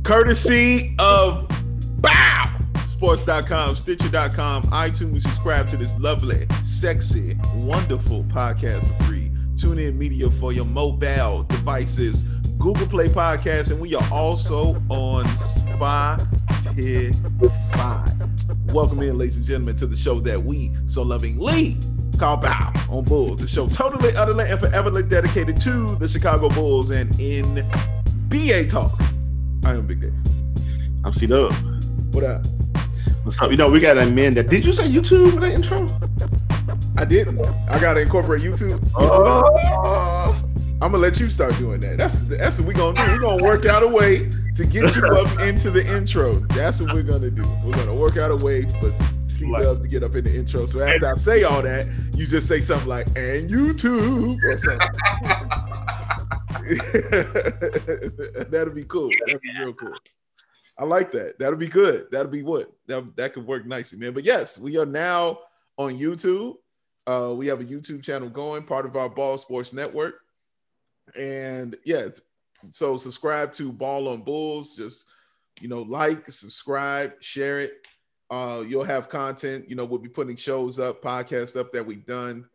Courtesy of Sports.com, Stitcher.com, iTunes. Subscribe to this lovely, sexy, wonderful podcast for free. Tune in media for your mobile devices. Google Play Podcasts, and we are also on Spotify. Welcome in, ladies and gentlemen, to the show that we so lovingly call Bow on Bulls. The show totally, utterly, and forever dedicated to the Chicago Bulls and NBA talk. I am Big Dave. I'm C-Dub. What up? What's up? You know, we got to amend that. Did you say YouTube in that intro? I didn't. I got to incorporate YouTube. I'm going to let you start doing that. That's what we're going to do. We're going to work out a way to get you up into the intro. That's what we're going to do. We're going to work out a way for C-Dub to get up in the intro. So after I say all that, you just say something like, and YouTube or something. That'll be cool. That'll be real cool. I like that. That'll be good. That'll be what? That could work nicely, man. But yes, we are now on YouTube. We have a YouTube channel going, part of our Ball Sports Network. And yes, so subscribe to Ball on Bulls. Just, like, subscribe, share it. You'll have content. We'll be putting shows up, podcasts up that we've done.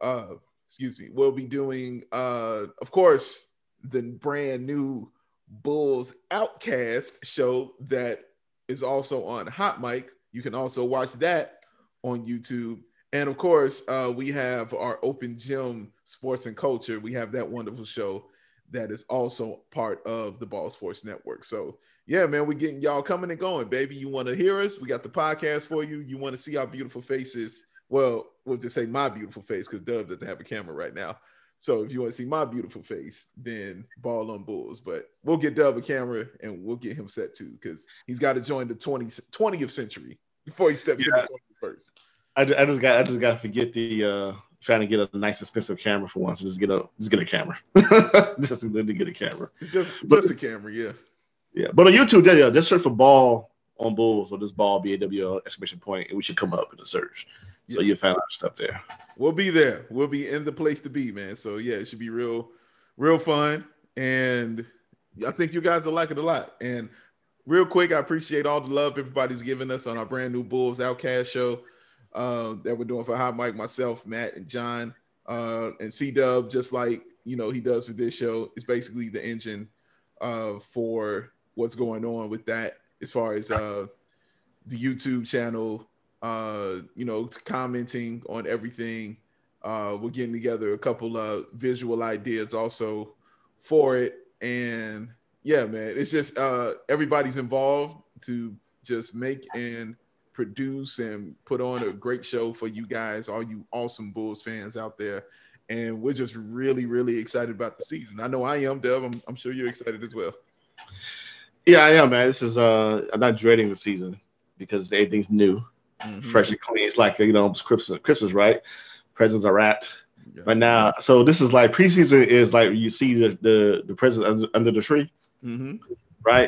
We'll be doing, of course, the brand new Bulls Outcast show that is also on Hot Mic. You can also watch that on YouTube. And of course, we have our Open Gym Sports and Culture. We have that wonderful show that is also part of the Ball Sports Network. So yeah, man, we're getting y'all coming and going, baby. You want to hear us? We got the podcast for you. You want to see our beautiful faces? Well, we'll just say my beautiful face because Dub doesn't have a camera right now. So if you want to see my beautiful face, then Ball on Bulls. But we'll get Dub a camera and we'll get him set too because he's got to join the 20th century before he steps into the 21st. I just got to forget the trying to get a nice expensive camera for once. Just get a camera. just to get a camera. It's just a camera, yeah. Yeah, but on YouTube, just search for Ball on Bulls or this Ball BAWL exclamation point, and we should come up in the search. So you'll find out stuff there. We'll be there. We'll be in the place to be, man. So yeah, it should be real fun. And I think you guys will like it a lot. And real quick, I appreciate all the love everybody's giving us on our brand new Bulls Outcast show that we're doing for Hot Mic, myself, Matt, and John, and C-Dub, just like he does with this show. It's basically the engine for what's going on with that as far as the YouTube channel. Commenting on everything. We're getting together a couple of visual ideas also for it. And yeah, man, it's just everybody's involved to just make and produce and put on a great show for you guys, all you awesome Bulls fans out there. And we're just really, really excited about the season. I know I am, Dub. I'm sure you're excited as well. Yeah, I am, man. This is I'm not dreading the season because everything's new. Mm-hmm. Fresh and clean. It's like it's Christmas, right? Presents are wrapped right now. So this is like preseason is like you see the presents under the tree, right?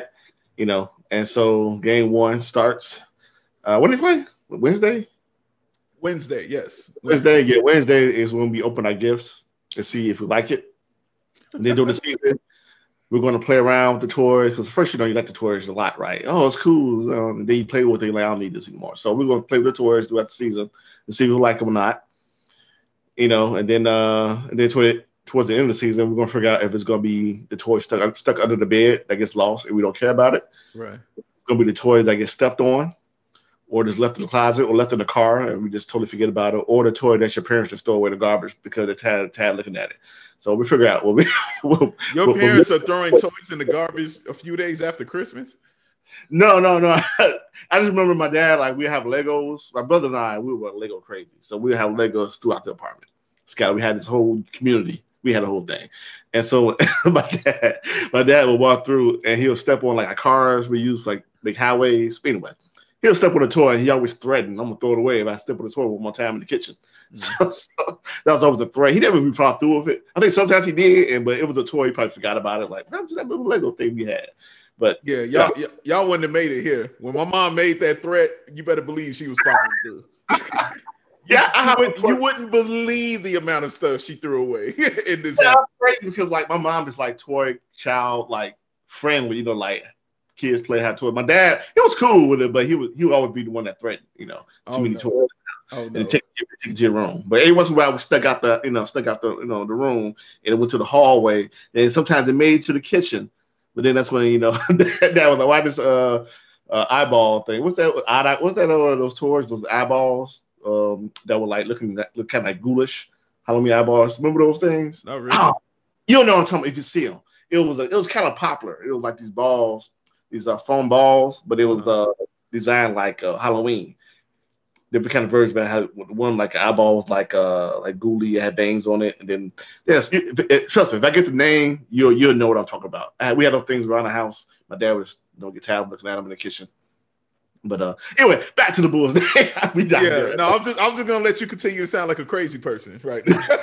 And so game one starts. When do they play? Wednesday. Wednesday, yes. Wednesday, yeah. Wednesday is when we open our gifts to see if we like it. And then during the season, we're going to play around with the toys because first, you like the toys a lot, right? Oh, it's cool. And then you play with it, like, I don't need this anymore. So we're going to play with the toys throughout the season and see if we like them or not. And then towards the end of the season, we're going to figure out if it's going to be the toy stuck under the bed that gets lost and we don't care about it. Right. It's going to be the toy that gets stepped on or just left in the closet or left in the car and we just totally forget about it, or the toy that your parents just throw away in the garbage because they're tired looking at it. So we figure out your parents are throwing toys in the garbage a few days after Christmas? No. I just remember my dad, like, we have Legos. My brother and I, we were Lego crazy. So we have Legos throughout the apartment. Scott, we had this whole community. We had a whole thing. And so my dad would walk through and he'll step on like cars we use, like big highways. Anyway, he'll step on a toy and he always threatened, I'm going to throw it away if I step on the toy one more time in the kitchen. So that was always a threat. He never really thought through with it. I think sometimes he did, but it was a toy. He probably forgot about it. Like, that little Lego thing we had. But yeah, y'all wouldn't have made it here. When my mom made that threat, you better believe she was following through. Yeah, you wouldn't believe the amount of stuff she threw away in this. Yeah, that's crazy because like my mom is like toy child, like friendly, like kids play hot toys. My dad, he was cool with it, but he would always be the one that threatened, too Oh many no. toys. Oh And no. take it to your room. But every once in a while, we stuck out the room, and it went to the hallway. And sometimes it made it to the kitchen. But then that's when that was like, why this eyeball thing? What's that? What's that? Those toys, those eyeballs that were like look kind of like ghoulish Halloween eyeballs. Remember those things? Not really. You don't know what I'm talking about if you see them. It was kind of popular. It was like these balls, these foam balls, but it was designed like Halloween. Different kind of versions, but had one like eyeball was like ghouly, it had bangs on it, and then yes, trust me, if I get the name, you'll know what I'm talking about. We had those things around the house. My dad was get tired of looking at them in the kitchen. But anyway, back to the Bulls. No, I'm just gonna let you continue to sound like a crazy person, right?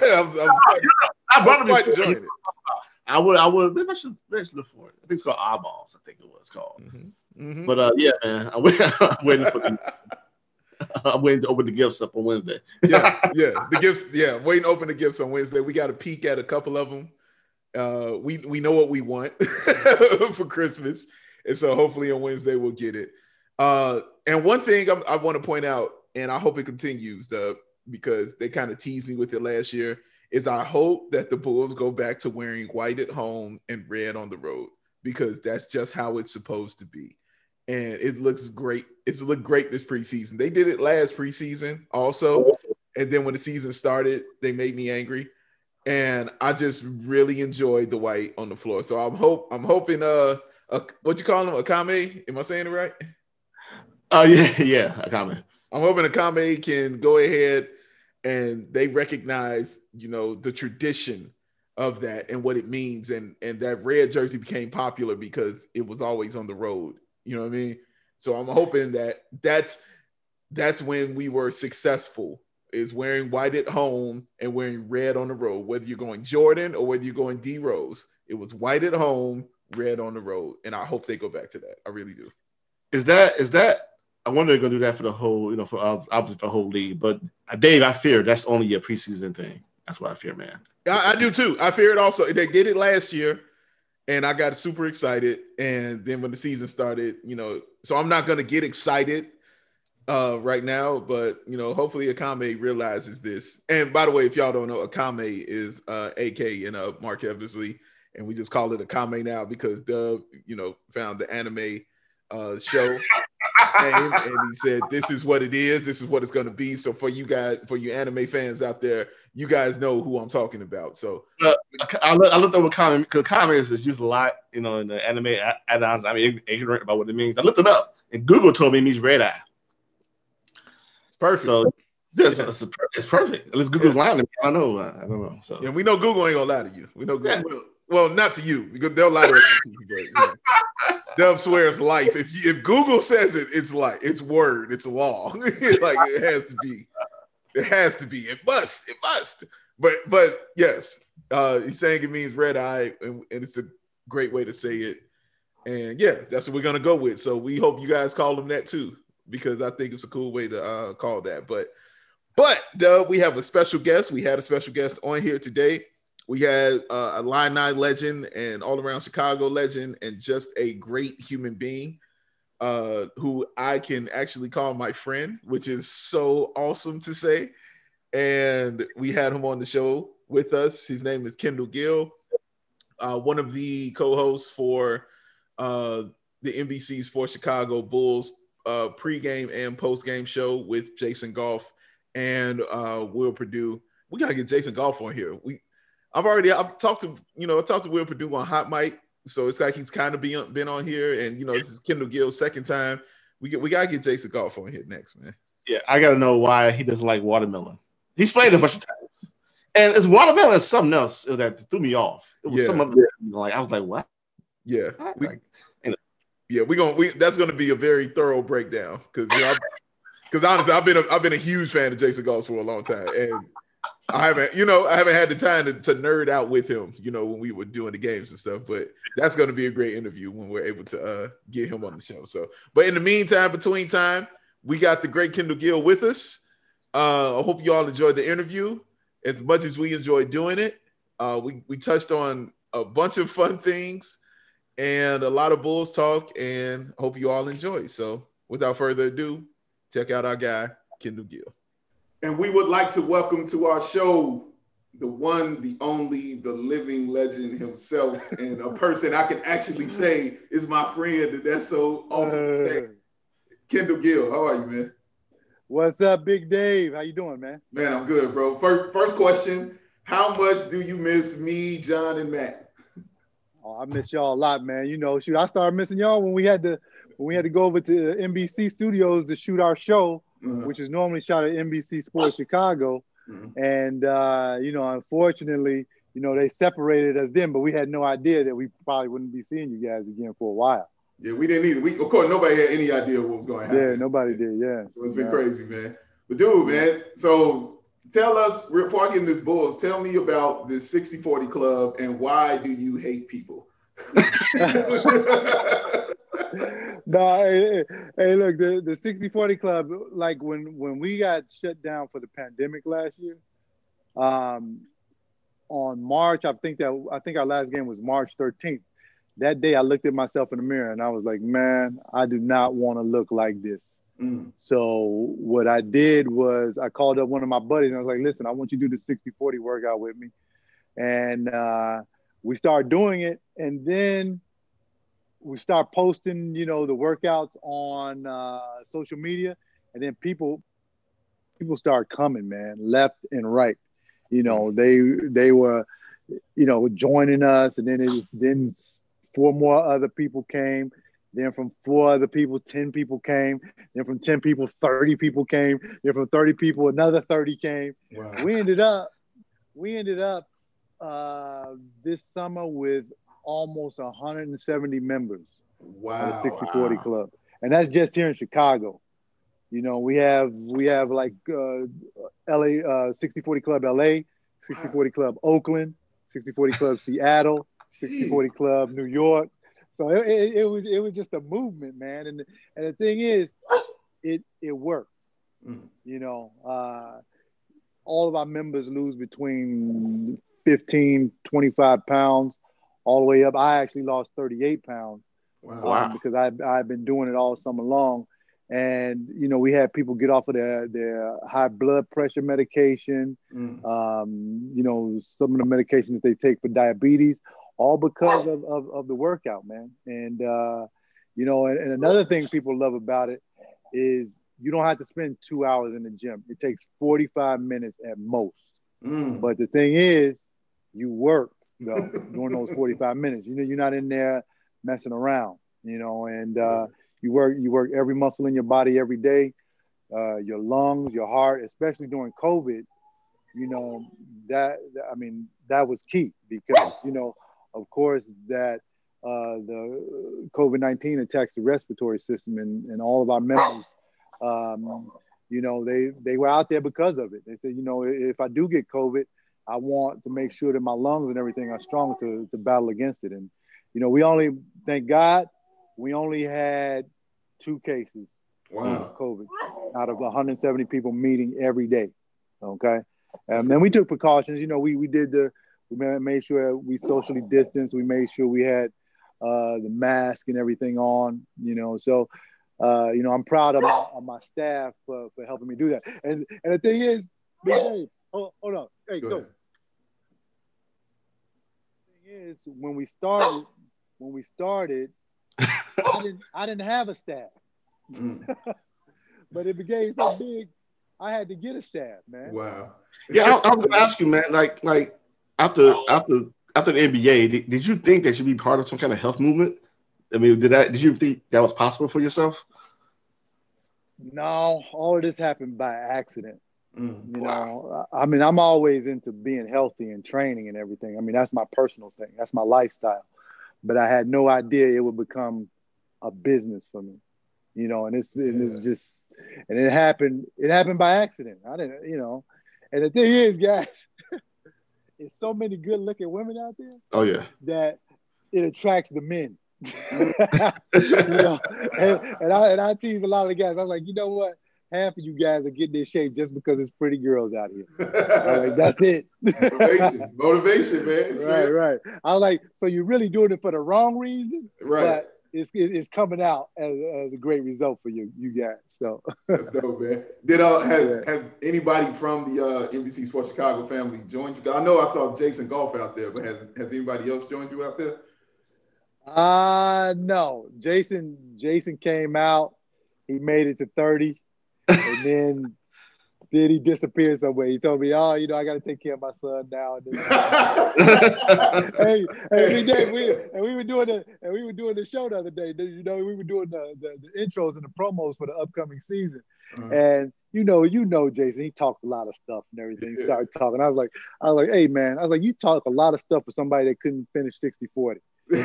I brought quite enjoying it. I would maybe I should look for it. I think it's called eyeballs. I think it was called. Mm-hmm. Mm-hmm. But yeah, man, I'm waiting for the. I'm waiting to open the gifts up on Wednesday. The gifts. Yeah, waiting to open the gifts on Wednesday. We got a peek at a couple of them. We know what we want for Christmas, and so hopefully on Wednesday we'll get it. And one thing I want to point out, and I hope it continues, because they kind of teased me with it last year, is I hope that the Bulls go back to wearing white at home and red on the road, because that's just how it's supposed to be. And it looks great. It's looked great this preseason. They did it last preseason also. And then when the season started, they made me angry. And I just really enjoyed the white on the floor. So I'm hoping what you call him? Akame? Am I saying it right? Oh yeah, Akame. I'm hoping Akame can go ahead and they recognize, the tradition of that and what it means. And that red jersey became popular because it was always on the road. You know what I mean? So I'm hoping that's when we were successful, is wearing white at home and wearing red on the road. Whether you're going Jordan or whether you're going D Rose, it was white at home, red on the road. And I hope they go back to that. I really do. Is that? I wonder if they're gonna do that for the whole, for obviously for the whole league. But Dave, I fear that's only a preseason thing. That's what I fear, man. I do too. I fear it also. They did it last year. And I got super excited. And then when the season started, so I'm not going to get excited right now. But, hopefully Akame realizes this. And by the way, if y'all don't know, Akame is AK and Mark Eversley. And we just call it Akame now because Dub, found the anime show name. And he said, this is what it is. This is what it's going to be. So for you anime fans out there, you guys know who I'm talking about. So I looked over Akame because Akame is used a lot, in the anime add-ons. I mean, ignorant about what it means. I looked it up, and Google told me it means red eye. It's perfect. So it's perfect. At least Google's lying to me. I don't know. So yeah, we know Google ain't gonna lie to you. We know Google. Yeah. Well, not to you because they'll lie to a lot of people. But Dub swears life. If Google says it, it's like it's word. It's law. Like it has to be. It has to be. It must. But yes, he's saying it means red eye, and it's a great way to say it. And yeah, that's what we're gonna go with. So we hope you guys call them that too, because I think it's a cool way to call that. But we have a special guest. We had a special guest on here today. We had a Illini legend and all around Chicago legend, and just a great human being. Who I can actually call my friend, which is so awesome to say. And we had him on the show with us. His name is Kendall Gill, one of the co-hosts for the NBC Sports Chicago Bulls pregame and postgame show with Jason Goff and Will Perdue. We gotta get Jason Goff on here. I've talked to Will Perdue on Hot Mic. So it's like he's kind of been on here, and this is Kendall Gill's second time. We gotta get Jason Goff on here next, man. Yeah, I gotta know why he doesn't like watermelon. He's played a bunch of times, and it's watermelon is something else that threw me off. It was some other, I was like, what? Yeah, that's gonna be a very thorough breakdown because honestly, I've been a huge fan of Jason Goff for a long time, and I haven't had the time to nerd out with him, when we were doing the games and stuff, but that's going to be a great interview when we're able to get him on the show. So, but in the meantime, between time, we got the great Kendall Gill with us. I hope you all enjoyed the interview as much as we enjoyed doing it. We touched on a bunch of fun things, and a lot of Bulls talk, and hope you all enjoy. So without further ado, check out our guy, Kendall Gill. And we would like to welcome to our show the one, the only, the living legend himself, and a person I can actually say is my friend, and that's so awesome to say. Kendall Gill, how are you, man? What's up, Big Dave? How you doing, man? Man, I'm good, bro. First question, how much do you miss me, John, and Matt? Oh, I miss y'all a lot, man. You know, shoot, I started missing y'all when we had to go over to NBC Studios to shoot our show, which is normally shot at NBC Sports Chicago. And you know, unfortunately, you know, they separated us then, but we had no idea that we probably wouldn't be seeing you guys again for a while. Yeah, we didn't either. Of course, nobody had any idea what was going to happen. Yeah, nobody did. Yeah, it's been crazy, man. But dude, man, so tell us, before I get into this Bulls, tell me about the 60-40 Club and why do you hate people? No, hey, look, the 60-40 Club, like when we got shut down for the pandemic last year, on March, I think our last game was March 13th. That day I looked at myself in the mirror and I was like, man, I do not want to look like this. So what I did was I called up one of my buddies and I was like, listen, I want you to do the 60-40 workout with me. And we started doing it. And then we start posting, you know, the workouts on social media. And then people start coming, man, left and right. You know, they were, you know, joining us. And then 4 more other people came. Then from 4 other people, 10 people came. Then from 10 people, 30 people came. Then from 30 people, another 30 came. Wow. We ended up this summer with almost 170 members. Wow. Of the 60-40 Club. And that's just here in Chicago. You know, we have like LA, 60-40 Club LA, 60-40 Club Oakland, 60-40 Club Seattle, 60-40 Club New York. So it was just a movement, man. And the thing is, it works. You know, all of our members lose between 15, 25 pounds all the way up. I actually lost 38 pounds. Wow. Because I've been doing it all summer long. And, you know, we had people get off of their high blood pressure medication, you know, some of the medication that they take for diabetes, all because of the workout, man. And, you know, and another thing people love about it is you don't have to spend 2 hours in the gym. It takes 45 minutes at most. But the thing is, you work, though, during those 45 minutes. You know, you're not in there messing around, you know, and you work every muscle in your body every day, your lungs, your heart, especially during COVID, you know, that was key because, you know, of course, that the COVID-19 attacks the respiratory system and all of our members, you know, they were out there because of it. They said, you know, if I do get COVID, I want to make sure that my lungs and everything are strong to battle against it. And, you know, thank God, we only had 2 cases of COVID out of 170 people meeting every day. Okay. And then we took precautions. You know, we made sure we socially distanced. We made sure we had the mask and everything on, you know. So, you know, I'm proud of my staff for helping me do that. And the thing is, Big Dave, hold on. Hey, go. The thing is, when we started, I didn't have a staff. But it became so big, I had to get a staff, man. Wow. Yeah, I was gonna ask you, man, like after the NBA, did you think that you'd be part of some kind of health movement? I mean, did you think that was possible for yourself? No, all of this happened by accident. You know, I mean, I'm always into being healthy and training and everything. I mean, that's my personal thing. That's my lifestyle. But I had no idea it would become a business for me, you know, and it happened by accident. I didn't, you know, and the thing is, guys, there's so many good looking women out there. Oh yeah. That it attracts the men. You know, and I tease a lot of the guys. I was like, you know what? half of you guys are getting in shape just because it's pretty girls out here. I was like, that's it. Motivation, man. Right. I was like, so you're really doing it for the wrong reason, right? But it's coming out as a great result for you guys. So that's dope, man. Has anybody from the NBC Sports Chicago family joined you? I know I saw Jason Golf out there, but has anybody else joined you out there? No. Jason came out. He made it to 30, and then he disappeared somewhere. He told me, "Oh, I got to take care of my son now." Hey, we were doing the show the other day. We were doing the intros and the promos for the upcoming season, and Jason, he talks a lot of stuff and everything. He started talking. I was like, hey man, you talk a lot of stuff for somebody that couldn't finish 60-40. And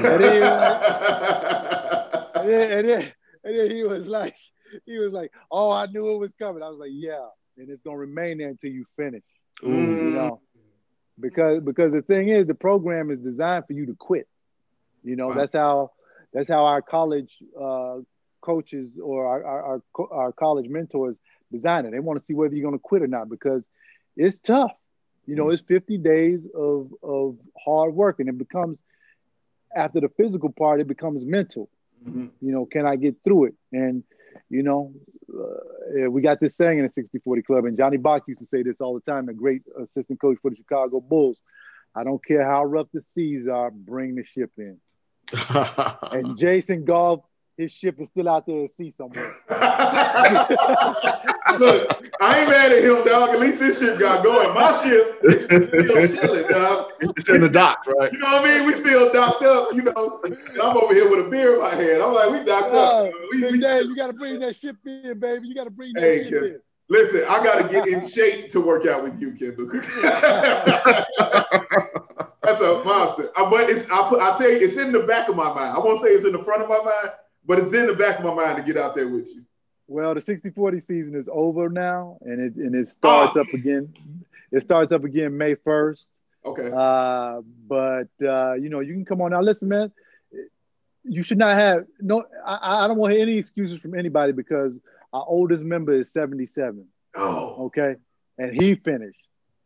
then he was like, oh, I knew it was coming. I was like, yeah, and it's gonna remain there until you finish. Because the thing is, the program is designed for you to quit. Wow. That's how our college coaches or our college mentors design it. They want to see whether you're gonna quit or not, because it's tough. It's 50 days of hard work, and it becomes, after the physical part, it becomes mental. Can I get through it? And we got this saying in the 60-40 club, and Johnny Bach used to say this all the time, the great assistant coach for the Chicago Bulls: I don't care how rough the seas are, bring the ship in. And Jason Golf, his ship is still out there at sea somewhere. Look, I ain't mad at him, dog. At least his ship got going. My ship is still chilling, dog. It's in the dock, right? You know what I mean? We still docked up, and I'm over here with a beer in my hand. I'm like, we docked up. You got to bring that ship in, baby. You got to bring that ship in. Listen, I got to get in shape to work out with you, Kendall. That's a monster. But I tell you, it's in the back of my mind. I won't say it's in the front of my mind, but it's in the back of my mind to get out there with you. Well, the 60-40 season is over now, and it starts up again. It starts up again May 1st. Okay. But you can come on now. Listen, man, you should not have I don't want to hear any excuses from anybody, because our oldest member is 77. Oh. Okay, and he finished.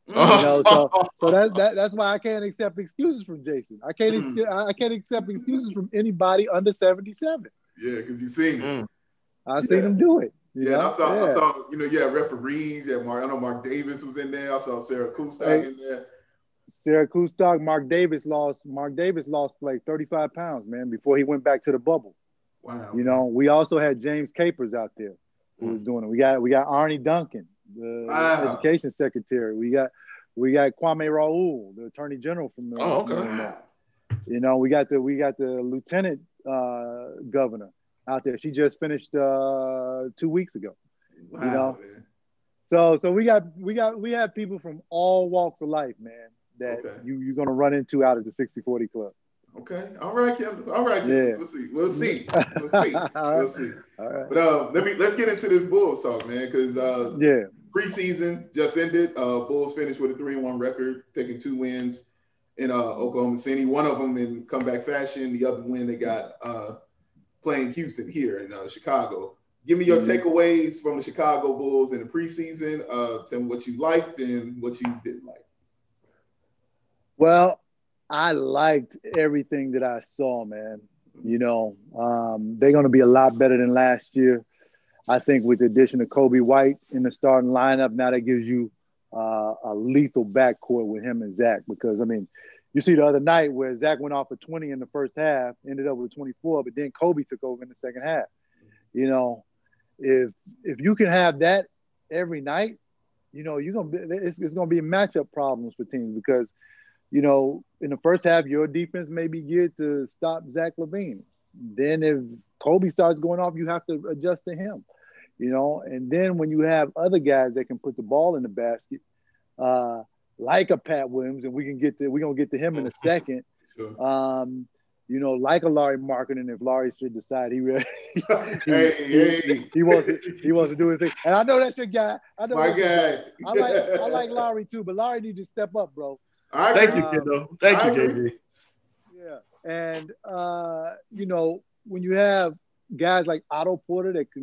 So that's why I can't accept excuses from Jason. I can't accept excuses from anybody under 77. Yeah, because you've seen it. I seen him do it. I saw, referees. Yeah, I know Mark Davis was in there. I saw Sarah Kustok in there. Sarah Kustok, Mark Davis lost like 35 pounds, man, before he went back to the bubble. Wow. We also had James Capers out there who was doing it. We got Arnie Duncan, the education secretary. We got Kwame Raoul, the attorney general from the. Oh, okay. We got the lieutenant governor out there. She just finished 2 weeks ago. Wow, man. So we have people from all walks of life, man, that you're gonna run into out at the 60-40 club. Okay. All right, Kim. Yeah. We'll see. All right. But let's get into this Bulls talk, man, because preseason just ended. Bulls finished with a 3-1 record, taking 2 wins in Oklahoma City. One of them in comeback fashion. The other win they got playing Houston here in Chicago. Give me your takeaways from the Chicago Bulls in the preseason. Tell me what you liked and what you didn't like. Well, I liked everything that I saw, man. They're going to be a lot better than last year. I think with the addition of Kobe White in the starting lineup, now that gives you a lethal backcourt with him and Zach. Because, you see the other night where Zach went off for 20 in the first half, ended up with 24, but then Kobe took over in the second half. If you can have that every night, it's gonna be matchup problems for teams, because in the first half your defense may be geared to stop Zach LaVine. Then if Kobe starts going off, you have to adjust to him. And then when you have other guys that can put the ball in the basket, like a Pat Williams, and we're gonna get to him in a second. Sure. Like a Larry Markkinen, if Larry should decide he wants to do his thing. And I know that's your guy. I like Larry too, but Larry needs to step up, bro. Thank you, kiddo. Thank you, KB. Yeah, and when you have guys like Otto Porter that can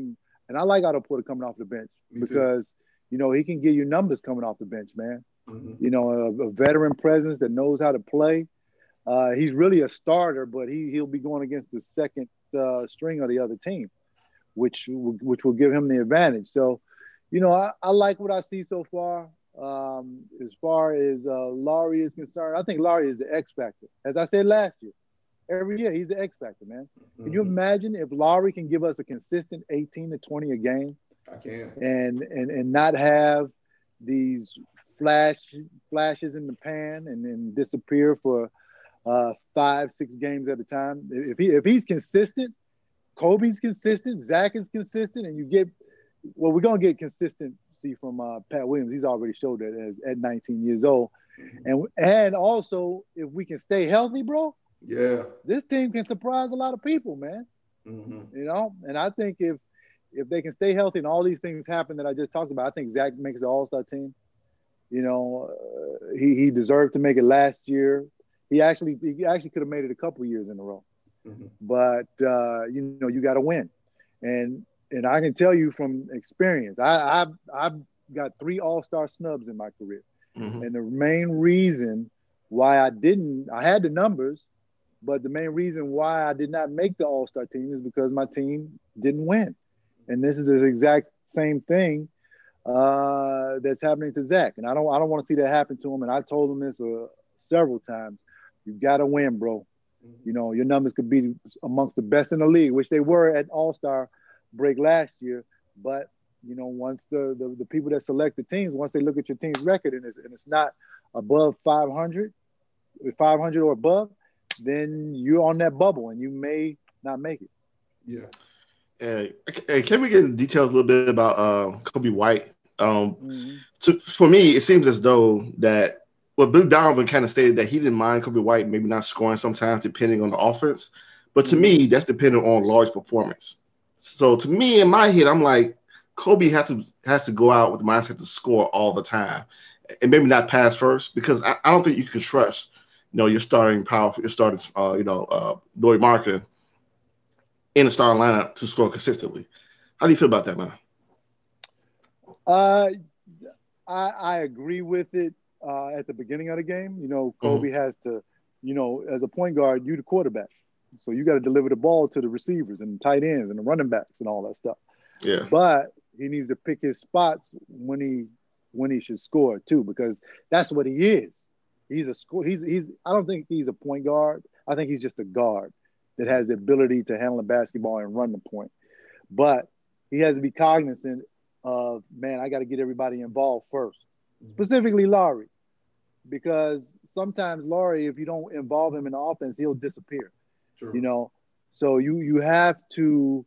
And I like Otto Porter coming off the bench because, you know, he can give you numbers coming off the bench, man. Mm-hmm. You know, a veteran presence that knows how to play. He's really a starter, but he'll be going against the second string of the other team, which will give him the advantage. So, you know, I like what I see so far. As far as Lauri is concerned, I think Lauri is the X factor. As I said last year, every year he's the X factor, man. Mm-hmm. Can you imagine if Lauri can give us a consistent 18 to 20 a game? I can. And not have these flashes in the pan and then disappear for 5-6 games at a time. If he's consistent, Kobe's consistent, Zach is consistent, and we're gonna get consistency from Pat Williams. He's already showed that at 19 years old, and also if we can stay healthy, bro. Yeah, this team can surprise a lot of people, man. Mm-hmm. You know, and I think if they can stay healthy and all these things happen that I just talked about, I think Zach makes the All-Star team. You know, he deserved to make it last year. He actually could have made it a couple of years in a row. Mm-hmm. But you know, you got to win, and I can tell you from experience, I've got 3 All-Star snubs in my career, mm-hmm. and the main reason why I had the numbers, but the main reason why I did not make the All-Star team is because my team didn't win, and this is the exact same thing that's happening to Zach, and I don't want to see that happen to him. And I told him this several times. You got to win, bro. You know, your numbers could be amongst the best in the league, which they were at All-Star break last year. But, you know, once the people that select the teams, once they look at your team's record and it's not above 500 or above, then you're on that bubble and you may not make it. Yeah. Hey, can we get in details a little bit about Coby White? For me, it seems as though that Bill Donovan kind of stated that he didn't mind Coby White maybe not scoring sometimes depending on the offense. But to me, that's dependent on Lauri's performance. So to me, in my head, I'm like, Kobe has to go out with the mindset to score all the time and maybe not pass first, because I don't think you can trust, you know, your starting power, your starting, Lauri Markkanen in the starting lineup to score consistently. How do you feel about that, man? I agree with it. At the beginning of the game, you know, Kobe has to, you know, as a point guard, you the quarterback. So you got to deliver the ball to the receivers and the tight ends and the running backs and all that stuff. Yeah. But he needs to pick his spots when he should score too, because that's what he is. He's I don't think he's a point guard. I think he's just a guard that has the ability to handle the basketball and run the point. But he has to be cognizant of, man, I got to get everybody involved first. Specifically Lauri, because sometimes Lauri, if you don't involve him in the offense, he'll disappear. Sure. You know, so you have to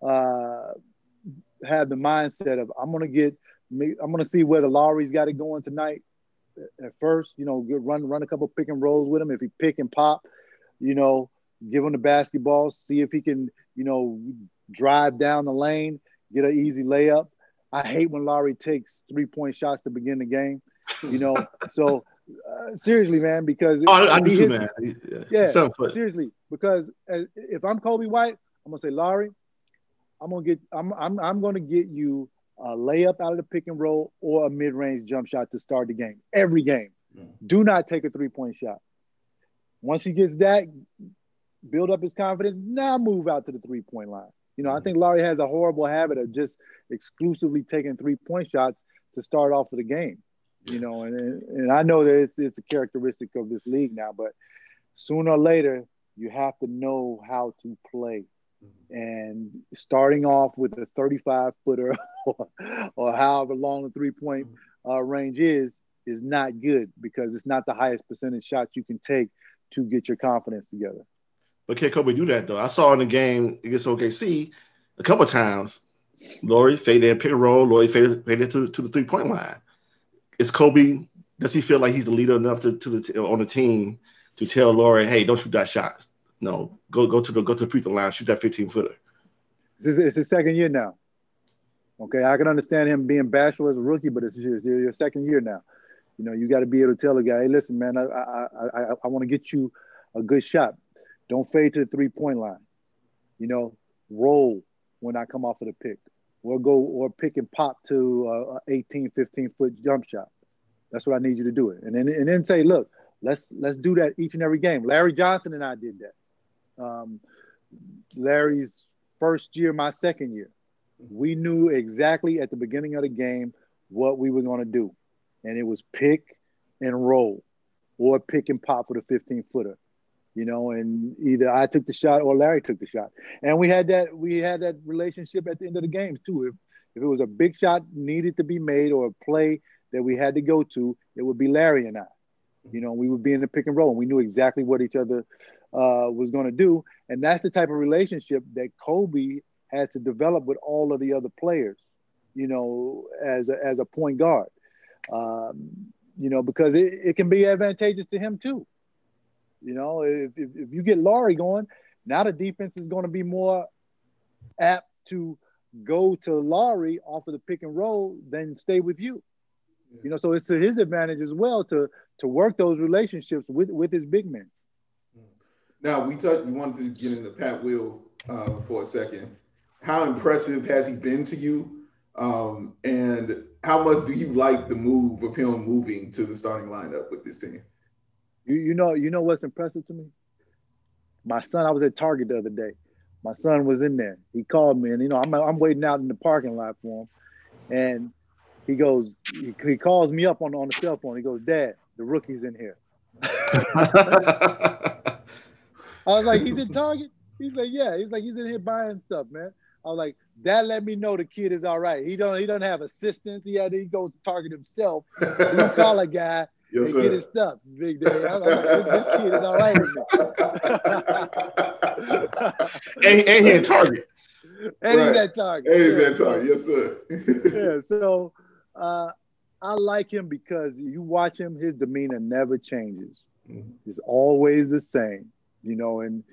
have the mindset of I'm gonna see whether Lauri's got it going tonight. At first, you know, run a couple pick and rolls with him. If he pick and pop, you know, give him the basketball, see if he can, you know, drive down the lane, get an easy layup. I hate when Lauri takes 3-point shots to begin the game, you know. So seriously, man, because I do too, man. Yeah, seriously, because if I'm Coby White, I'm gonna say, Lauri, I'm gonna get you a layup out of the pick and roll or a mid-range jump shot to start the game. Every game, do not take a 3-point shot. Once he gets that, build up his confidence. Now move out to the 3-point line. You know, I think Lauri has a horrible habit of just exclusively taking 3-point shots to start off of the game. You know, and I know that it's a characteristic of this league now, but sooner or later, you have to know how to play. And starting off with a 35-footer or however long the 3-point range is not good, because it's not the highest percentage shots you can take to get your confidence together. But can Kobe do that, though? I saw in the game against OKC a couple of times, Lauri faded pick and roll, Lauri faded to the 3-point line. Is Kobe, does he feel like he's the leader enough on the team to tell Lauri, hey, don't shoot that shot? No, go to the free throw line, shoot that 15-footer. It's his second year now. Okay, I can understand him being bashful as a rookie, but it's your second year now. You know, you got to be able to tell the guy, hey, listen, man, I want to get you a good shot. Don't fade to the 3-point line. You know, roll when I come off of the pick. or pick and pop to a 18, 15-foot jump shot. That's what I need you to do it. And then say, look, let's do that each and every game. Larry Johnson and I did that. Larry's first year, my second year, we knew exactly at the beginning of the game what we were going to do. And it was pick and roll or pick and pop for the 15-footer. And either I took the shot or Larry took the shot. And we had that relationship at the end of the games too. If it was a big shot needed to be made or a play that we had to go to, it would be Larry and I. We would be in the pick and roll, and we knew exactly what each other was going to do. And that's the type of relationship that Kobe has to develop with all of the other players, as a point guard, because it can be advantageous to him too. If you get Laurie going, now the defense is going to be more apt to go to Laurie off of the pick and roll than stay with you. So it's to his advantage as well to work those relationships with his big men. Now you wanted to get into Pat Will for a second. How impressive has he been to you? And how much do you like the move of him moving to the starting lineup with this team? You know what's impressive to me? My son, I was at Target the other day. My son was in there. He called me, and I'm waiting out in the parking lot for him, and he goes, he calls me up on the cell phone. He goes, Dad, the rookie's in here. I was like, he's in Target? He's like, yeah. He's like, he's in here buying stuff, man. I was like, that let me know the kid is all right. He doesn't have assistants. He goes to Target himself. Blue collar guy. Yes, and get his stuff, big day. I was like, this kid is all right with me. and he at Target. And he's at Target. And he's at Target, yes, sir. Yeah, so I like him because you watch him, his demeanor never changes. Mm-hmm. It's always the same, and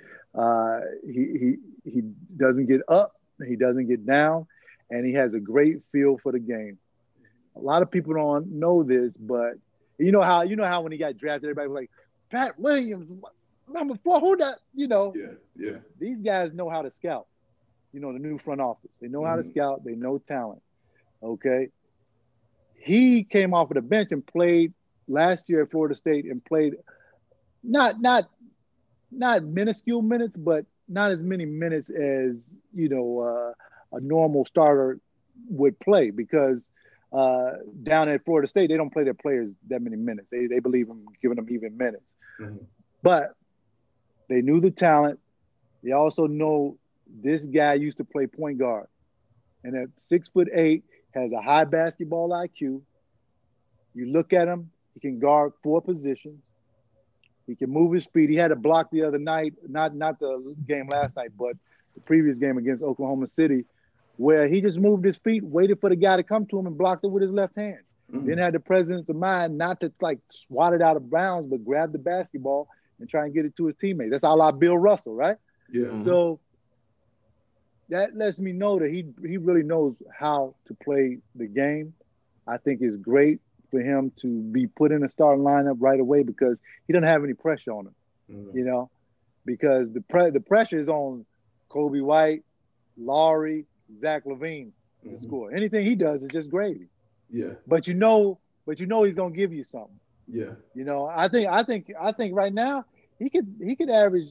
he doesn't get up, he doesn't get down, and he has a great feel for the game. A lot of people don't know this, but you know how when he got drafted, everybody was like, Pat Williams, number 4, who that? Yeah. These guys know how to scout. The new front office. They know how to scout. They know talent. Okay. He came off of the bench and played last year at Florida State and played not minuscule minutes, but not as many minutes as a normal starter would play because down at Florida State, they don't play their players that many minutes. They believe in giving them even minutes. Mm-hmm. But they knew the talent. They also know this guy used to play point guard. And at 6'8", has a high basketball IQ. You look at him, he can guard 4 positions. He can move his feet. He had a block the other night, not the game last night, but the previous game against Oklahoma City, where he just moved his feet, waited for the guy to come to him and blocked it with his left hand. Mm-hmm. Then had the presence of mind not to swat it out of bounds, but grab the basketball and try and get it to his teammates. That's a la Bill Russell, right? Yeah. Mm-hmm. So that lets me know that he really knows how to play the game. I think it's great for him to be put in a starting lineup right away because he doesn't have any pressure on him, mm-hmm. Because the pressure is on Kobe White, Laurie, Zach LaVine to mm-hmm. score. Anything he does is just gravy. Yeah. But you know he's gonna give you something. Yeah. I think right now he could average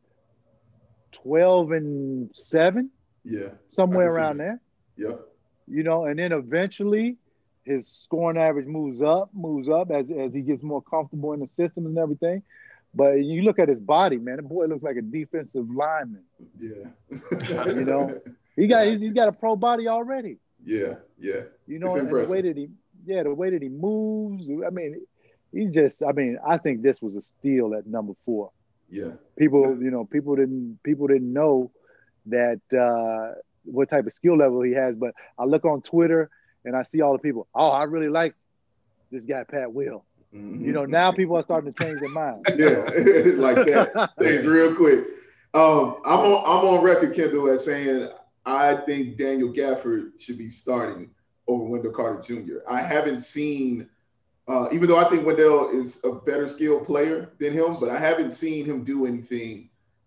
12 and 7. Yeah. Somewhere around there. Yeah. And then eventually his scoring average moves up as he gets more comfortable in the systems and everything. But you look at his body, man, the boy looks like a defensive lineman. Yeah. He's got a pro body already. Yeah. Yeah. It's and the way that he moves. I mean, I think this was a steal at number 4. Yeah. People didn't know that what type of skill level he has. But I look on Twitter and I see all the people, I really like this guy, Pat Will. Mm-hmm. Now people are starting to change their mind. Yeah, like that. Things real quick. I'm on record, Kendall, as saying I think Daniel Gafford should be starting over Wendell Carter Jr. I haven't seen, even though I think Wendell is a better skilled player than him, but I haven't seen him do anything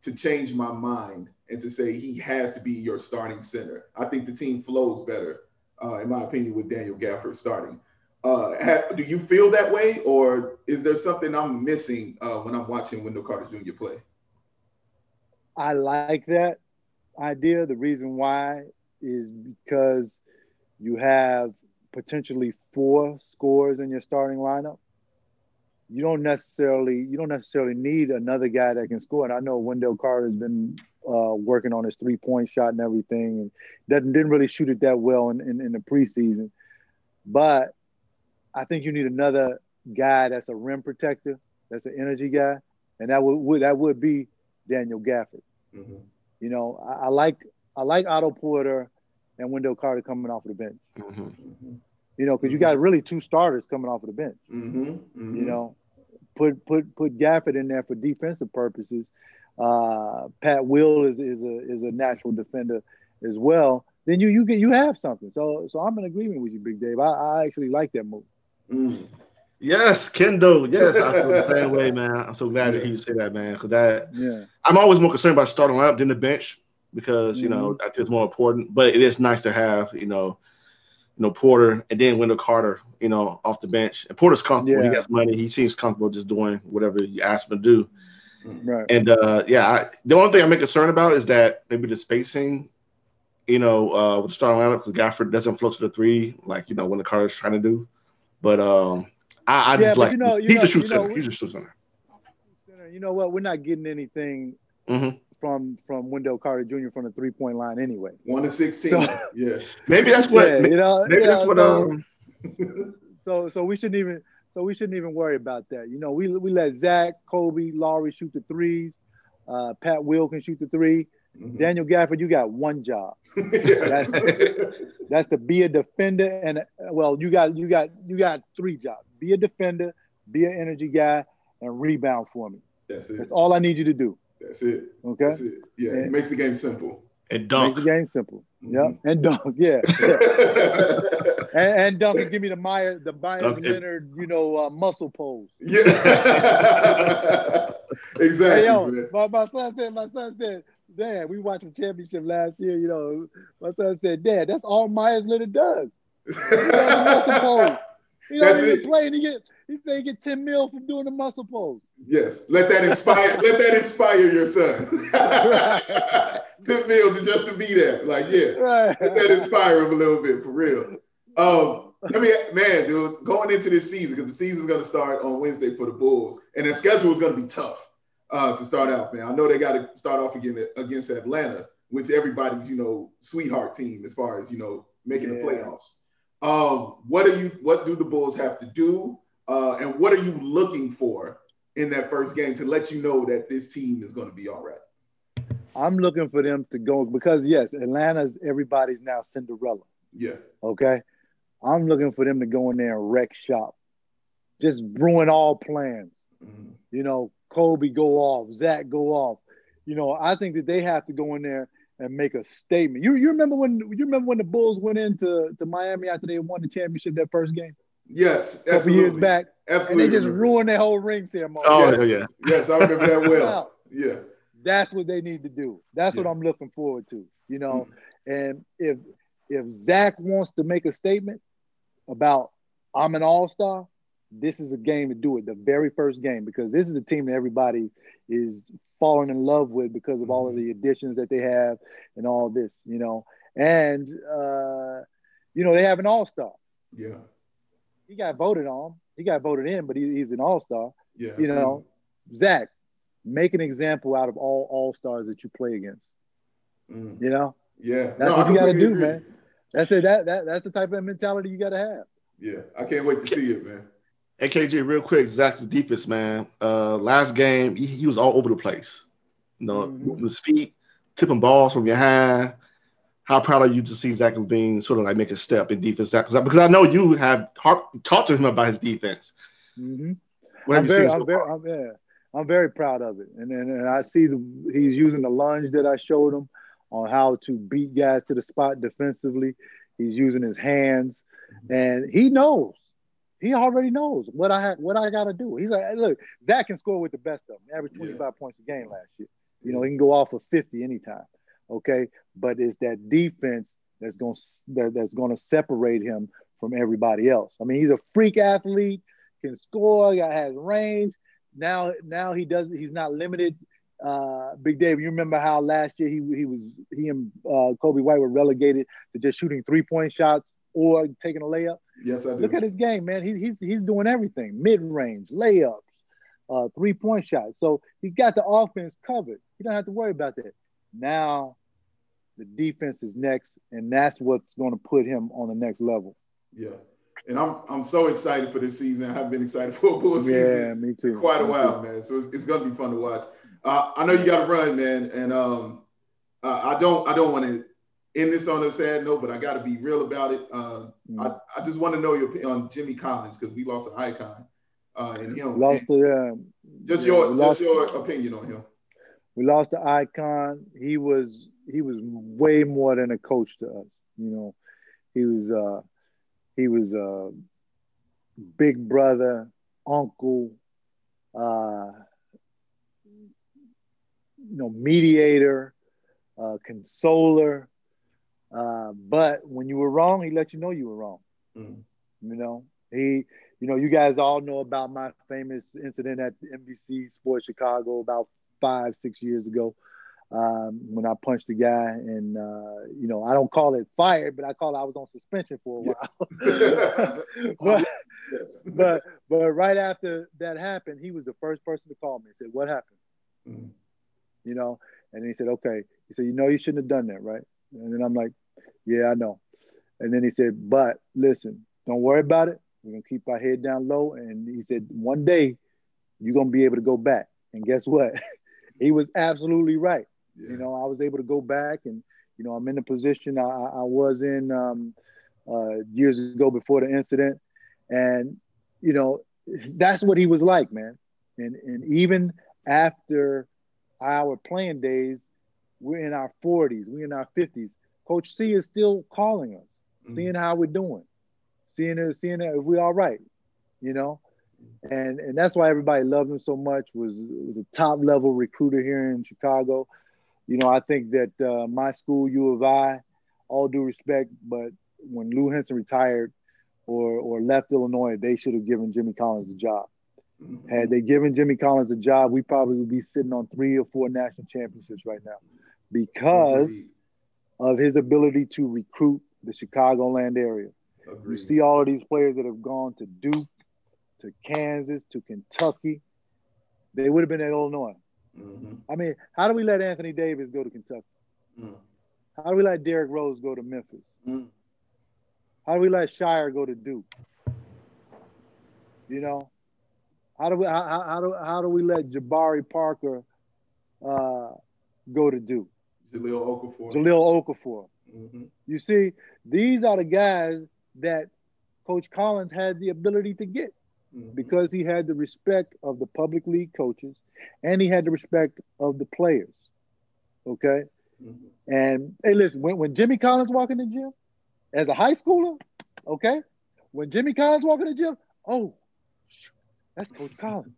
to change my mind and to say he has to be your starting center. I think the team flows better, in my opinion, with Daniel Gafford starting. Do you feel that way, or is there something I'm missing when I'm watching Wendell Carter Jr. play? I like that idea. The reason why is because you have potentially 4 scorers in your starting lineup. You don't necessarily need another guy that can score. And I know Wendell Carter has been working on his 3-point shot and everything, and didn't really shoot it that well in the preseason. But I think you need another guy that's a rim protector, that's an energy guy, and that would be Daniel Gafford. Mm-hmm. You know, I like Otto Porter and Wendell Carter coming off of the bench. Mm-hmm. You know, because you got really 2 starters coming off of the bench. Mm-hmm. Mm-hmm. You know, put Gafford in there for defensive purposes. Pat Will is a natural defender as well. Then you have something. So I'm in agreement with you, Big Dave. I actually like that move. Mm. Yes, Kendall. Yes, I feel the same way, man. I'm so glad to hear you say that, man. Because I'm always more concerned about starting lineup than the bench because you know I think it's more important. But it is nice to have you know Porter and then Wendell Carter, you know, off the bench. And Porter's comfortable. Yeah. He has money. He seems comfortable just doing whatever you ask him to do. Right. And the only thing I'm concerned about is that maybe the spacing, you know, with the starting lineup, because Gafford doesn't float to the 3 like you know Wendell Carter's trying to do. But I just like he's a shoot center. He's a shoot center. You know what? We're not getting anything from Wendell Carter Jr. from the 3-point line anyway. 1 to 16. Yeah. Maybe that's what. Maybe that's what. So we shouldn't even worry about that. You know, we let Zach, Kobe, Laurie shoot the 3s. Pat Will can shoot the 3. Mm-hmm. Daniel Gafford, you got one job. That's to be a defender, and you got 3 jobs: be a defender, be an energy guy, and rebound for me. That's it. That's all I need you to do. That's it. Okay. That's it. Yeah, it makes the game simple. And dunk. Makes the game simple. Mm-hmm. Yeah, and dunk. Yeah. and dunk and give me the Myers Leonard, you know, muscle pose. Yeah. Exactly. Hey, yo, my son said, Dad, we watched the championship last year. You know, my son said, Dad, that's all Myers Leonard does. He does the muscle pose. He don't even play, and he said he get $10 million from doing the muscle pose. Yes, let that inspire your son. $10 million just to be there, like let that inspire him a little bit for real. Dude, going into this season, because the season's going to start on Wednesday for the Bulls, and their schedule is going to be tough. To start out, man. I know they got to start off again against Atlanta, which everybody's, you know, sweetheart team as far as, you know, making the playoffs. What do the Bulls have to do? And what are you looking for in that first game to let you know that this team is going to be all right? I'm looking for them to go because, yes, Atlanta's everybody's now Cinderella. Yeah. Okay? I'm looking for them to go in there and wreck shop. Just ruin all plans. Mm-hmm. You know, Kobe go off, Zach go off. You know, I think that they have to go in there and make a statement. You remember when the Bulls went into Miami after they won the championship that first game? Yes, absolutely. A couple years back. Absolutely. And they just ruined their whole ring ceremony. Oh, yeah. Yes, I remember that well. Yeah. That's what they need to do. That's what I'm looking forward to. You know, and if Zach wants to make a statement about I'm an all-star, this is a game to do it, the very first game, because this is a team that everybody is falling in love with because of all of the additions that they have and all this, you know. And, you know, they have an all-star. Yeah. He got voted on. He got voted in, but he's an all-star. Yeah. You know, Zach, make an example out of all all-stars that you play against. You know? Yeah. That's what you got to do, man. That's it. That's the type of mentality you got to have. Yeah. I can't wait to see it, man. AKG, real quick, Zach's defense, man. Last game, he was all over the place. You know, moving his feet, tipping balls from behind. How proud are you to see Zach LaVine sort of like make a step in defense? Because I know you have talked to him about his defense. Mm-hmm. I'm very proud of it. And I see he's using the lunge that I showed him on how to beat guys to the spot defensively. He's using his hands. And he knows. He already knows what I got to do. He's like, look, Zach can score with the best of them. Averaged 25 points a game last year. You know, he can go off for 50 anytime. Okay, but it's that defense that's going to separate him from everybody else. I mean, he's a freak athlete, can score, has range. Now he's not limited. Big Dave, you remember how last year he and Kobe White were relegated to just shooting 3-point shots or taking a layup? Yes, I do. Look at his game, man. He's doing everything: mid-range, layups, 3-point shots. So he's got the offense covered. You don't have to worry about that. Now the defense is next, and that's what's going to put him on the next level. Yeah. And I'm so excited for this season. I have been excited for a Bulls season. Yeah, me too. For quite a while, man. So it's going to be fun to watch. I know you got to run, man, and I don't want to end this on a sad note, but I got to be real about it. I just want to know your opinion on Jimmy Collins, because we lost an icon, and him. Your opinion on him. We lost the icon. He was way more than a coach to us. You know, he was a big brother, uncle, mediator, consoler. But when you were wrong, he let you know you were wrong. You guys all know about my famous incident at NBC Sports Chicago about 5-6 years ago, when I punched the guy, and I don't call it fired, but I was on suspension for a while. but right after that happened, he was the first person to call me and said, "What happened?" And he said, "Okay." He said, "You shouldn't have done that, right?" And then I'm like, "Yeah, I know." And then he said, "But listen, don't worry about it. We're gonna keep our head down low." And he said, "One day you're gonna be able to go back." And guess what? He was absolutely right. Yeah. I was able to go back, and I'm in the position I was in years ago before the incident, and that's what he was like, man. And even after our playing days, we're in our 40s, we're in our 50s. Coach C is still calling us, seeing how we're doing, seeing if we're all right, And that's why everybody loved him so much. Was a top level recruiter here in Chicago. I think that my school, U of I, all due respect, but when Lou Henson retired or left Illinois, they should have given Jimmy Collins a job. Had they given Jimmy Collins a job, we probably would be sitting on 3 or 4 national championships right now, because of his ability to recruit the Chicagoland area. You see all of these players that have gone to Duke, to Kansas, to Kentucky. They would have been at Illinois. I mean, how do we let Anthony Davis go to Kentucky? How do we let Derrick Rose go to Memphis? How do we let Shire go to Duke? How do we let Jabari Parker go to Duke? Jahlil Okafor. You see, these are the guys that Coach Collins had the ability to get, because he had the respect of the public league coaches, and he had the respect of the players. Okay? And hey, listen, when Jimmy Collins walked in the gym as a high schooler, okay? When Jimmy Collins walked in the gym, oh, that's Coach Collins.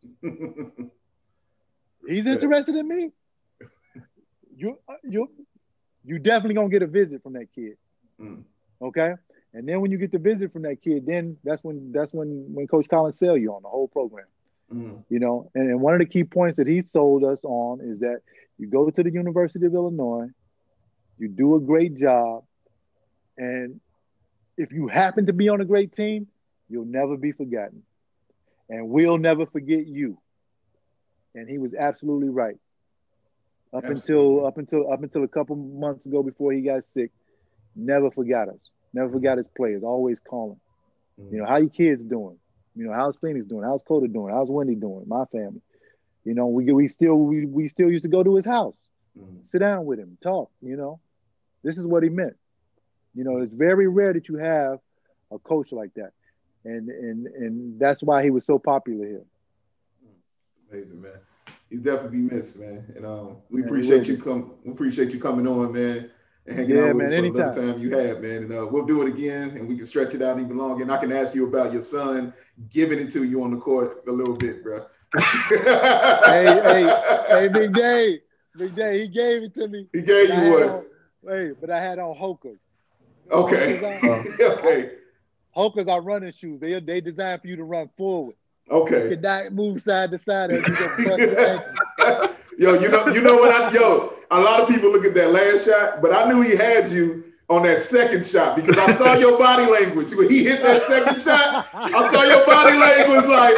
He's interested in me. You definitely gonna get a visit from that kid. Okay? And then when you get the visit from that kid, then that's when Coach Collins sell you on the whole program. And one of the key points that he sold us on is that you go to the University of Illinois, you do a great job, and if you happen to be on a great team, you'll never be forgotten. And we'll never forget you. And he was absolutely right. Up until a couple months ago before he got sick, never forgot us. Never forgot his players. Always calling. How your kids doing? How's Phoenix doing? How's Coda doing? How's Wendy doing? My family. We still used to go to his house, sit down with him, talk. This is what he meant. It's very rare that you have a coach like that, and that's why he was so popular here. It's amazing, man. He's definitely missed, man. And we appreciate you coming on, man. And hanging out with us for another time you had, man. And we'll do it again, and we can stretch it out even longer. And I can ask you about your son giving it to you on the court a little bit, bro. hey, Big Dave. Big Day, he gave it to me. He gave you what? But I had on Hoka's. Okay. Okay. Hoka's are running shoes. They designed for you to run forward. Okay. You cannot move side to side as you go bust your ankle. Yo, you know what a lot of people look at that last shot, but I knew he had you on that second shot because I saw your body language. When he hit that second shot, I saw your body language like,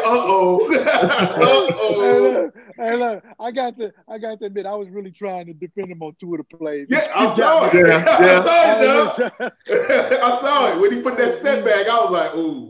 Hey, look, I got to admit, I was really trying to defend him on two of the plays. Yeah, I saw it. I saw it. When he put that step back, I was like, ooh.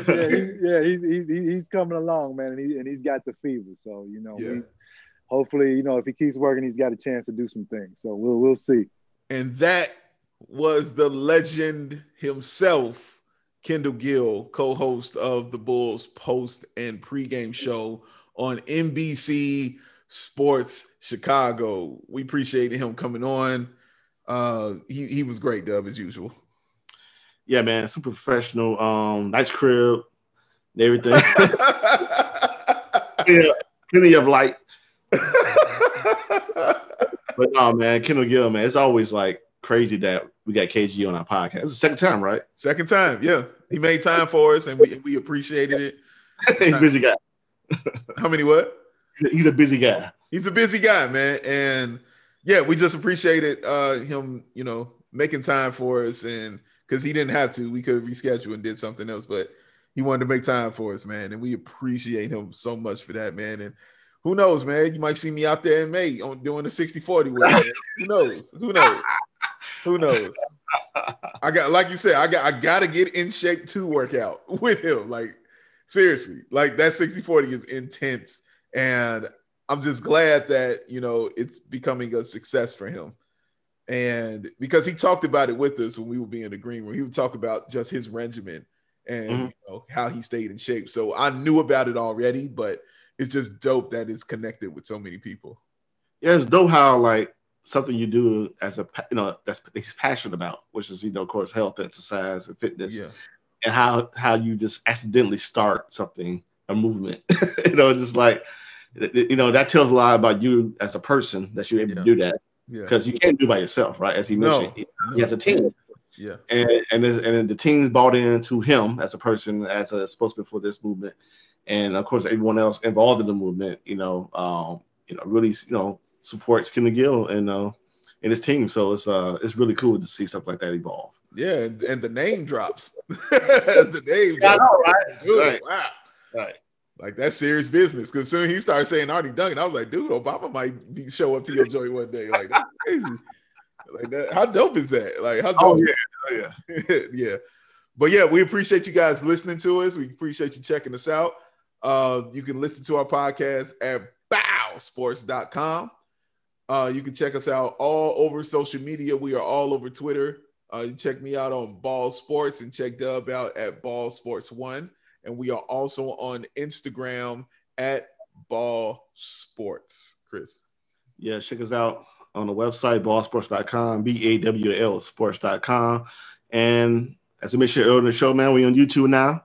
He's coming along, man, and he's got the fever. So, hopefully, if he keeps working, he's got a chance to do some things. So we'll see. And that was the legend himself, Kendall Gill, co-host of the Bulls post and pregame show on NBC Sports Chicago. We appreciate him coming on. He was great, Dub, as usual. Yeah, man, super professional. Nice crib, and everything. Yeah, plenty of light. But no, man, Kendall Gill, man, it's always like crazy that we got KG on our podcast. It's the second time, right? Second time, yeah. He made time for us, and we appreciated it. He's a busy guy. How many what? He's a busy guy. He's a busy guy, man. And yeah, we just appreciated him, making time for us. And because he didn't have to, we could have rescheduled and did something else, but he wanted to make time for us, man. And we appreciate him so much for that, man. And who knows, man? You might see me out there in May doing the 60-40 with him. Who knows? I got, like you said, I got to get in shape to work out with him. Like, seriously, like that 60-40 is intense. And I'm just glad that, it's becoming a success for him. And because he talked about it with us when we would be in the green room, he would talk about just his regimen and how he stayed in shape. So I knew about it already, but it's just dope that it's connected with so many people. Yeah, it's dope how like something you do as that he's passionate about, which is of course health, exercise, and fitness, and how you just accidentally start something, a movement, just like that tells a lot about you as a person that you're able to do that. Because you can't do it by yourself, right? As he mentioned, he has a team. Yeah, and the team's bought into him as a person, as a spokesman for this movement, and of course everyone else involved in the movement, really, supports Kendall Gill and his team. So it's really cool to see stuff like that evolve. Yeah, and the name drops. The name. I know, right? Right. Wow. Right. Like that's serious business. Because soon he started saying Artie Duncan, I was like, dude, Obama might show up to your joint one day. Like that's crazy. Like that. How dope is that? Like how dope? Oh yeah. Yeah. But yeah, we appreciate you guys listening to us. We appreciate you checking us out. You can listen to our podcast at bowsports.com. You can check us out all over social media. We are all over Twitter. You check me out on Ball Sports and check Dub out at Ball Sports 1. And we are also on Instagram at Ball Sports. Chris. Yeah, check us out on the website, ballsports.com, BAWL sports.com. And as we mentioned earlier in the show, man, we're on YouTube now.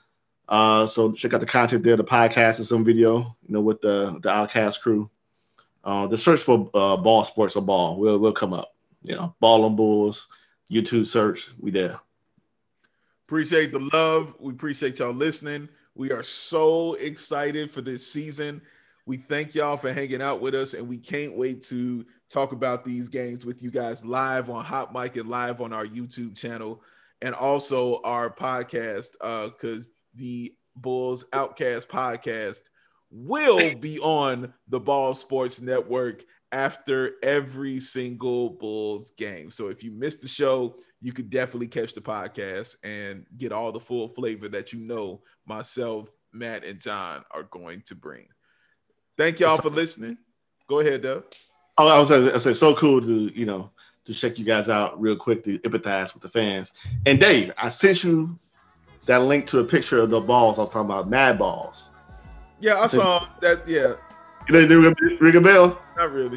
So check out the content there, the podcast and some video, with the Outcast crew. The search for Ball Sports or Ball will come up. Ball on Bulls, YouTube search, we there. Appreciate the love. We appreciate y'all listening. We are so excited for this season. We thank y'all for hanging out with us, and we can't wait to talk about these games with you guys live on Hot Mic and live on our YouTube channel and also our podcast, because the Bulls Outcast podcast will be on the Ball Sports Network after every single Bulls game. So if you missed the show, you could definitely catch the podcast and get all the full flavor that myself, Matt, and John are going to bring. Thank y'all for listening. Go ahead, Dub. Oh, I was saying, so cool to check you guys out real quick to empathize with the fans. And Dave, I sent you that link to a picture of the balls I was talking about, Mad Balls. Yeah, I saw that. Yeah. Did they ring a bell? Not really.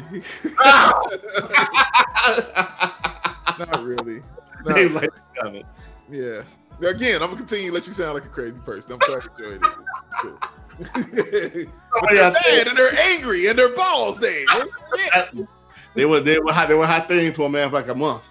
Not really. Yeah. Again, I'm gonna continue to let you sound like a crazy person. I'm quite enjoying it. Cool. They're mad and they're angry and they're balls. They were hot thing for a man for like a month.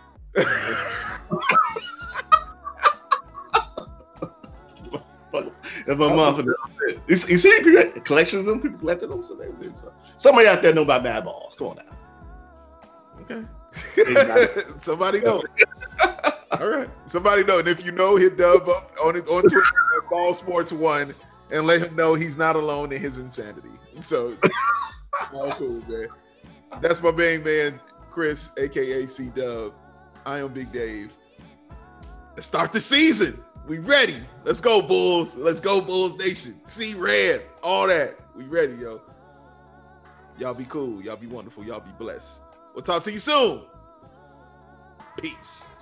If a month, you see people collections of them, people collecting them, so somebody out there know about bad balls. Come on now. Okay. Somebody know. All right. Somebody know. And if you know, hit Dub up on Twitter at Ball Sports 1 and let him know he's not alone in his insanity. So all cool, man. That's my main man, Chris, aka C Dub. I am Big Dave. Let's start the season. We ready. Let's go, Bulls. Let's go, Bulls Nation. See red. All that. We ready, yo. Y'all be cool. Y'all be wonderful. Y'all be blessed. We'll talk to you soon. Peace.